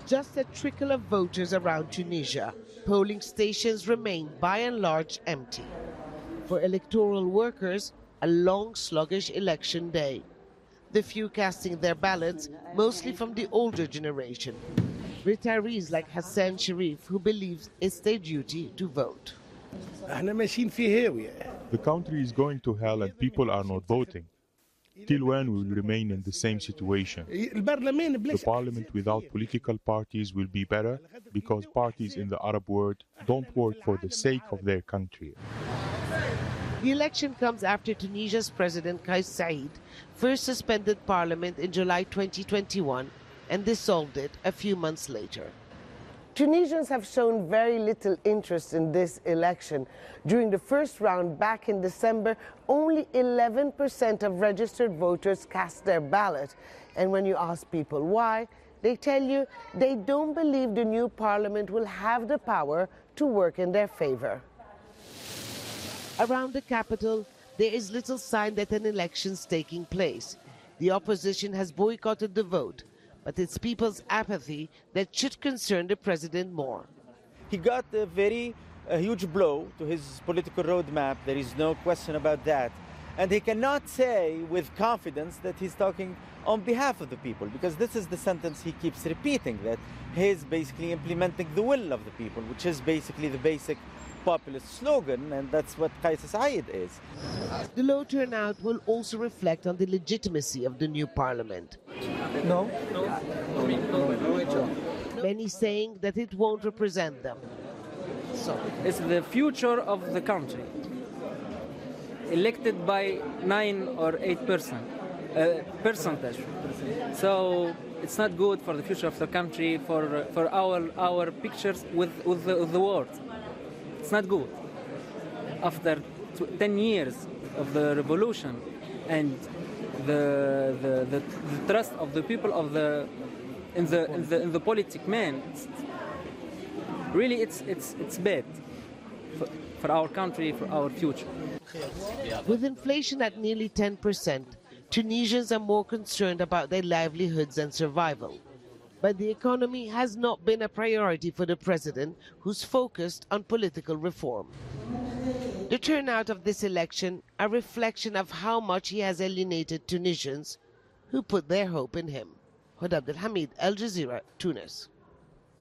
Just a trickle of voters around Tunisia. Polling stations remain by and large empty. For electoral workers, a long, sluggish election day. The few casting their ballots, mostly from the older generation. Retirees like Hassan Sharif, who believes it's their duty to vote. The country is going to hell and people are not voting. Till when we will remain in the same situation? The parliament without political parties will be better because parties in the Arab world don't work for the sake of their country. The election comes after Tunisia's President Kais Saied first suspended parliament in July 2021 and dissolved it a few months later. Tunisians have shown very little interest in this election. During the first round back in December, only 11% of registered voters cast their ballot. And when you ask people why, they tell you they don't believe the new parliament will have the power to work in their favor. Around the capital, there is little sign that an election is taking place. The opposition has boycotted the vote, but it's people's apathy that should concern the president more. He got a huge blow to his political roadmap. There is no question about that. And he cannot say with confidence that he's talking on behalf of the people, because this is the sentence he keeps repeating, that he's basically implementing the will of the people, which is basically the basic populist slogan, and that's what Kais Saied is. The low turnout will also reflect on the legitimacy of the new parliament. No. Many saying that it won't represent them. So it's the future of the country, elected by 9 or 8% percentage. So it's not good for the future of the country, for our pictures with the world. It's not good. After 10 years of the revolution and the trust of the people in the politic man, really it's bad for our country, for our future. With inflation at nearly 10%, Tunisians are more concerned about their livelihoods and survival. But the economy has not been a priority for the president, who's focused on political reform. The turnout of this election, a reflection of how much he has alienated Tunisians who put their hope in him. Huda Abdelhamid, Al Jazeera, Tunis.